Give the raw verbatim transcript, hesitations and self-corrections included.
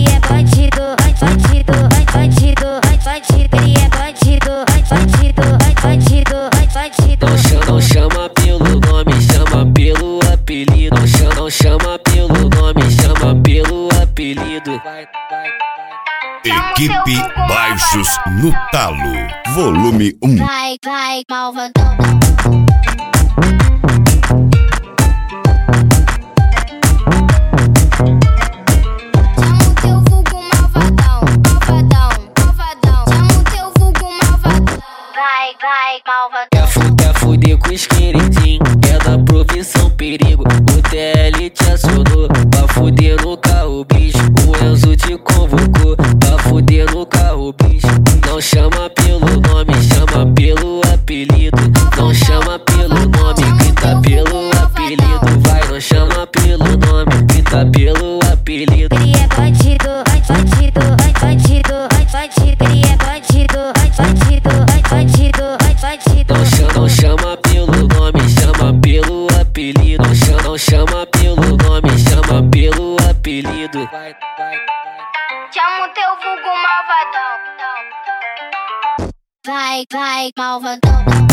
ele é bandido, bandido, bandido, bandido, ele é bandido, bandido, bandido, bandido. Não chama, não chama pelo nome, chama pelo apelido. Não chama, não chama pelo nome, chama pelo apelido. Equipe Baixos no Talo, volume um. Vai, vai, malvadão. Quer fuder, fuder com os queridinhos, é da profissão perigo. O T L te acionou pra fuder no carro, bicho. O Enzo te convocou pra fuder no carro, bicho. Não chama pelo nome, chama pelo apelido. Não chama pelo nome, grita pelo apelido. Vai, não chama pelo nome, grita pelo apelido. Ele é bandido, bandido, bandido, bandido, ele é bandido, bandido, bandido, bandido. Não chama, não chama pelo nome, chama pelo apelido. Não chama, não chama pelo nome, chama pelo apelido. Chama o teu vulgo malvadão. Vai, vai, malvadão.